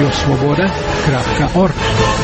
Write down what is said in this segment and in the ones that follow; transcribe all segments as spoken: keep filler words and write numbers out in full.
радіосвобода крапка орг.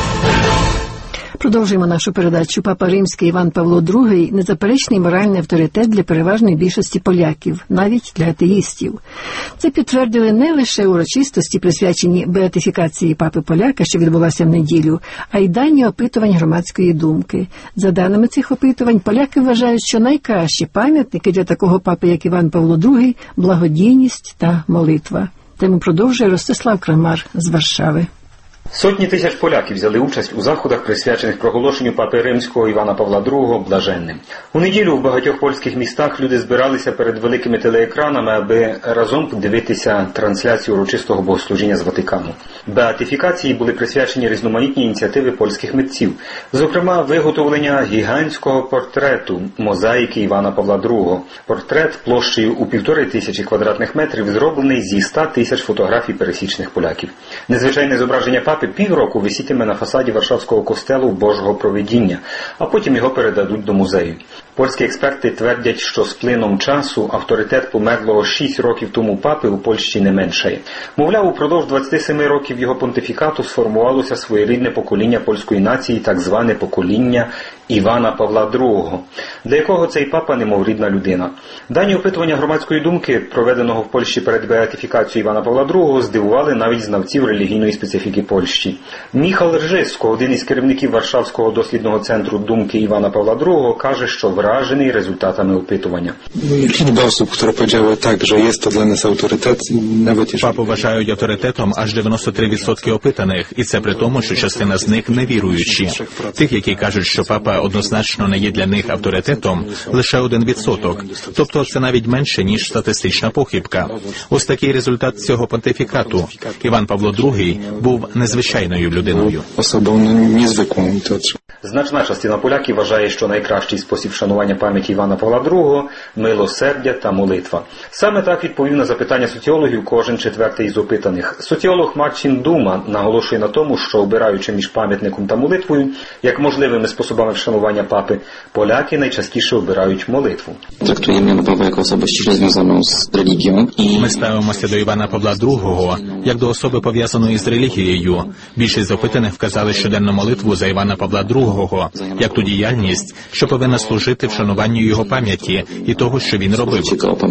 Продовжуємо нашу передачу. Папа Римський Іван Павло другий – незаперечний моральний авторитет для переважної більшості поляків, навіть для атеїстів. Це підтвердили не лише урочистості, присвячені беатифікації папи поляка, що відбулася в неділю, а й дані опитувань громадської думки. За даними цих опитувань, поляки вважають, що найкращі пам'ятники для такого папи, як Іван Павло другий – благодійність та молитва. Тему продовжує Ростислав Крамар з Варшави. Сотні тисяч поляків взяли участь у заходах, присвячених проголошенню папи Римського Івана Павла другого блаженним. У неділю в багатьох польських містах люди збиралися перед великими телеекранами, аби разом подивитися трансляцію урочистого богослужіння з Ватикану. Беатифікації були присвячені різноманітні ініціативи польських митців. Зокрема, виготовлення гігантського портрету мозаїки Івана Павла другого. Портрет площею у півтори тисячі квадратних метрів зроблений зі ста тисяч фотографій пересічних поляків. Незвичайне зображення папи півроку висітиме на фасаді Варшавського костелу Божого провидіння, а потім його передадуть до музею. Польські експерти твердять, що з плином часу авторитет померлого шість років тому папи у Польщі не меншає. Мовляв, упродовж двадцяти семи років його понтифікату сформувалося своєрідне покоління польської нації, так зване покоління Івана Павла другого, для якого цей папа немов рідна людина. Дані опитування громадської думки, проведеного в Польщі перед беатифікацією Івана Павла другого, здивували навіть знавців релігійної специфіки Польщі. Міхал Ржиско, один із керівників Варшавського дослідного центру думки Івана Павла другого, каже, що вражений результатами опитування. Кілька осіб, які powiedziały так, що є to dla nas autorytet, nawet Папу вважають авторитетом аж дев'яносто три відсотки опитаних, і це при тому, що частина з них невіруючі. Тих, які кажуть, що папа однозначно не є для них авторитетом, лише один відсоток. Тобто це навіть менше, ніж статистична похибка. Ось такий результат цього понтифікату. Іван Павло другий був незвичайною людиною. Особою незвичайною. Значна частина поляків вважає, що найкращий спосіб вшанування пам'яті Івана Павла другого – милосердя та молитва. Саме так відповів на запитання соціологів кожен четвертий із опитаних. Соціолог Марцін Дума наголошує на тому, що обираючи між пам'ятником та молитвою, як можливими способами вшанування папи, поляки найчастіше обирають молитву. Трактуємо Івана Павла як особу щиро зв'язану з релігією. Ми ставимося до Івана Павла другого як до особи, пов'язаної з релігією. Більшість опитаних вказали щоденну молитву за Івана Павла другого, як ту діяльність, що повинна служити вшануванню його пам'яті і того, що він робив.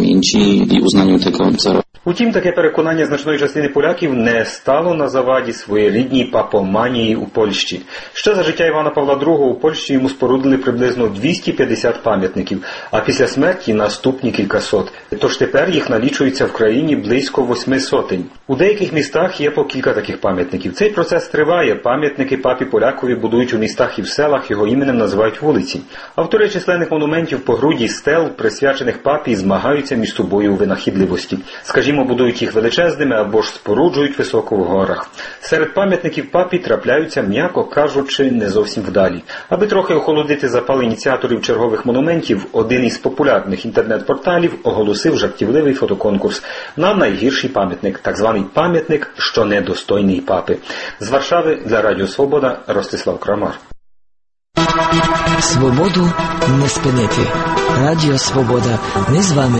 Утім, таке переконання значної частини поляків не стало на заваді своєрідній папоманії у Польщі. Ще за життя Івана Павла другого у Польщі йому спорудили приблизно двісті п'ятдесят пам'ятників, а після смерті наступні кількасот. Тож тепер їх налічується в країні близько восьми сотень. У деяких містах є по кілька таких пам'ятників. Цей процес триває. Пам'ятники папі полякові будують у містах і в селах, його іменем називають вулиці. Автори численних монументів по груді стел, присвячених папі, змагаються між собою у винахідливості. Скажімо, будують їх величезними або ж споруджують високо в горах. Серед пам'ятників папі трапляються, м'яко кажучи, не зовсім вдалі. Аби трохи охолодити запал ініціаторів чергових монументів, один із популярних інтернет-порталів оголосив жартівливий фотоконкурс на найгірший пам'ятник, так званий пам'ятник, що недостойний папи. З Варшави для Радіо Свобода Ростислав Крамар. Свободу не спинити. Радіо Свобода. Ми з вами.